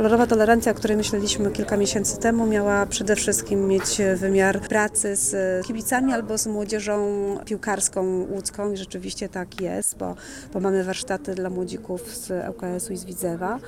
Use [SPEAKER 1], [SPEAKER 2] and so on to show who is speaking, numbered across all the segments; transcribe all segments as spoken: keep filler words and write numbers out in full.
[SPEAKER 1] Kolorowa tolerancja, o której myśleliśmy kilka miesięcy temu, miała przede wszystkim mieć wymiar pracy z kibicami albo z młodzieżą piłkarską łódzką i rzeczywiście tak jest, bo, bo mamy warsztaty dla młodzików z L K S u i z Widzewa.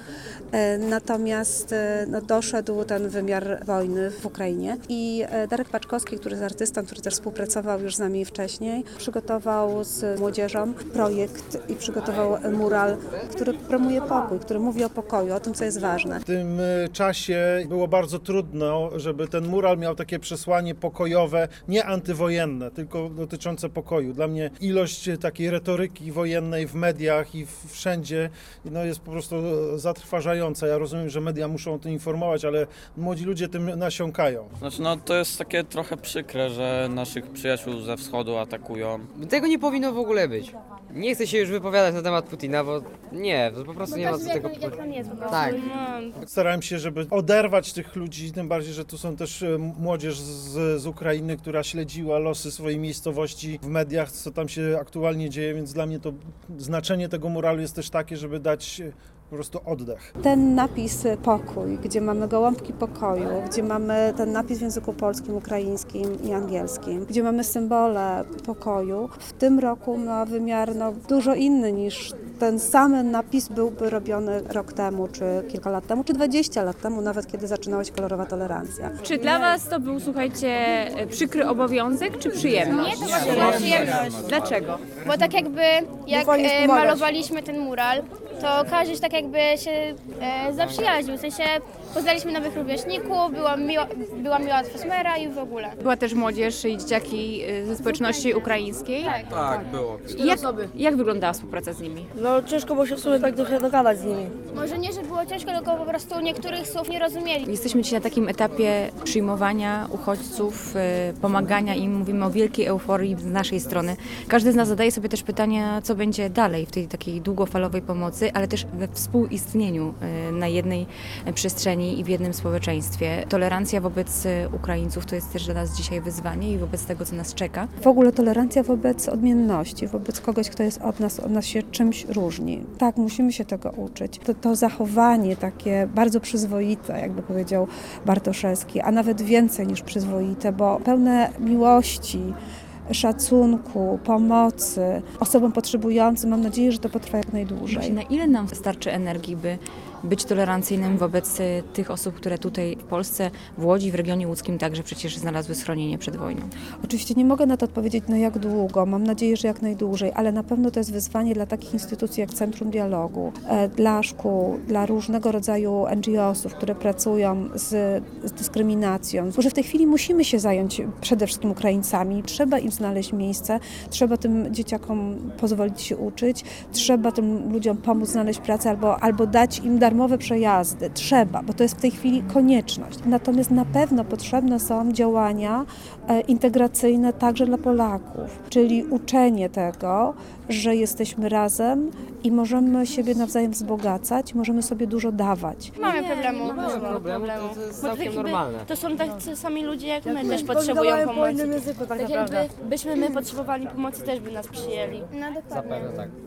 [SPEAKER 1] Natomiast no, doszedł ten wymiar wojny w Ukrainie i Darek Paczkowski, który jest artystą, który też współpracował już z nami wcześniej, przygotował z młodzieżą projekt i przygotował mural, który promuje pokój, który mówi o pokoju, o tym, co jest ważne.
[SPEAKER 2] W tym czasie było bardzo trudno, żeby ten mural miał takie przesłanie pokojowe, nie antywojenne, tylko dotyczące pokoju. Dla mnie ilość takiej retoryki wojennej w mediach i wszędzie no, jest po prostu zatrważająca. Ja rozumiem, że media muszą o tym informować, ale młodzi ludzie tym nasiąkają.
[SPEAKER 3] Znaczy, no to jest takie trochę przykre, że naszych przyjaciół ze wschodu atakują.
[SPEAKER 4] Tego nie powinno w ogóle być. Nie chcę się już wypowiadać na temat Putina, bo nie, po prostu nie ma co tego... Tak.
[SPEAKER 2] Starałem się, żeby oderwać tych ludzi, tym bardziej, że tu są też młodzież z, z Ukrainy, która śledziła losy swojej miejscowości w mediach, co tam się aktualnie dzieje, więc dla mnie to znaczenie tego muralu jest też takie, żeby dać po prostu oddech.
[SPEAKER 1] Ten napis pokój, gdzie mamy gołąbki pokoju, gdzie mamy ten napis w języku polskim, ukraińskim i angielskim, gdzie mamy symbole pokoju, w tym roku ma wymiar no, dużo inny niż ten sam napis byłby robiony rok temu, czy kilka lat temu, czy dwadzieścia lat temu, nawet kiedy zaczynała się kolorowa tolerancja.
[SPEAKER 5] Czy dla Was to był, słuchajcie, przykry obowiązek, czy przyjemność?
[SPEAKER 6] Nie, to właśnie była przyjemność.
[SPEAKER 5] Dlaczego?
[SPEAKER 6] Bo tak jakby, jak e, malowaliśmy ten mural, to każdy tak jakby się e, zaprzyjaźnił, w sensie poznaliśmy nowych rówieśników, była miła, była miła atmosfera i w ogóle.
[SPEAKER 5] Była też młodzież i dzieciaki ze społeczności ukraińskiej.
[SPEAKER 6] Tak.
[SPEAKER 3] Tak, było.
[SPEAKER 5] Jak, jak wyglądała współpraca z nimi?
[SPEAKER 7] No ciężko było się w sumie tak trochę dogadać z nimi.
[SPEAKER 6] Może nie, że było ciężko, tylko po prostu niektórych słów nie rozumieli.
[SPEAKER 5] Jesteśmy dzisiaj na takim etapie przyjmowania uchodźców, pomagania im. Mówimy o wielkiej euforii z naszej strony. Każdy z nas zadaje sobie też pytania, co będzie dalej w tej takiej długofalowej pomocy, ale też we współistnieniu na jednej przestrzeni i w jednym społeczeństwie. Tolerancja wobec Ukraińców to jest też dla nas dzisiaj wyzwanie i wobec tego, co nas czeka.
[SPEAKER 1] W ogóle tolerancja wobec odmienności, wobec kogoś, kto jest od nas, od nas się czymś różni. Tak, musimy się tego uczyć. To, to zachowanie takie bardzo przyzwoite, jakby powiedział Bartoszewski, a nawet więcej niż przyzwoite, bo pełne miłości, szacunku, pomocy osobom potrzebującym. Mam nadzieję, że to potrwa jak najdłużej.
[SPEAKER 5] Na ile nam starczy energii, by być tolerancyjnym wobec tych osób, które tutaj w Polsce, w Łodzi, w regionie łódzkim także przecież znalazły schronienie przed wojną?
[SPEAKER 1] Oczywiście nie mogę na to odpowiedzieć, no jak długo, mam nadzieję, że jak najdłużej, ale na pewno to jest wyzwanie dla takich instytucji jak Centrum Dialogu, dla szkół, dla różnego rodzaju N G O sów, które pracują z, z dyskryminacją, że w tej chwili musimy się zająć przede wszystkim Ukraińcami. Trzeba im znaleźć miejsce, trzeba tym dzieciakom pozwolić się uczyć, trzeba tym ludziom pomóc znaleźć pracę albo, albo dać im darmowe przejazdy. Trzeba, bo to jest w tej chwili konieczność. Natomiast na pewno potrzebne są działania integracyjne także dla Polaków, czyli uczenie tego, że jesteśmy razem i możemy siebie nawzajem wzbogacać, możemy sobie dużo dawać.
[SPEAKER 6] Mamy problemu.
[SPEAKER 4] Nie ma problemu, to, to jest
[SPEAKER 6] Bo
[SPEAKER 4] całkiem
[SPEAKER 6] jakby
[SPEAKER 4] normalne.
[SPEAKER 6] To są tacy sami ludzie jak my,
[SPEAKER 7] My
[SPEAKER 6] też potrzebują
[SPEAKER 7] po
[SPEAKER 6] pomocy.
[SPEAKER 7] innym języku tak
[SPEAKER 6] Tak
[SPEAKER 7] naprawdę.
[SPEAKER 6] jakby byśmy my potrzebowali pomocy, też by nas przyjęli. No dokładnie.
[SPEAKER 4] Zapewne tak.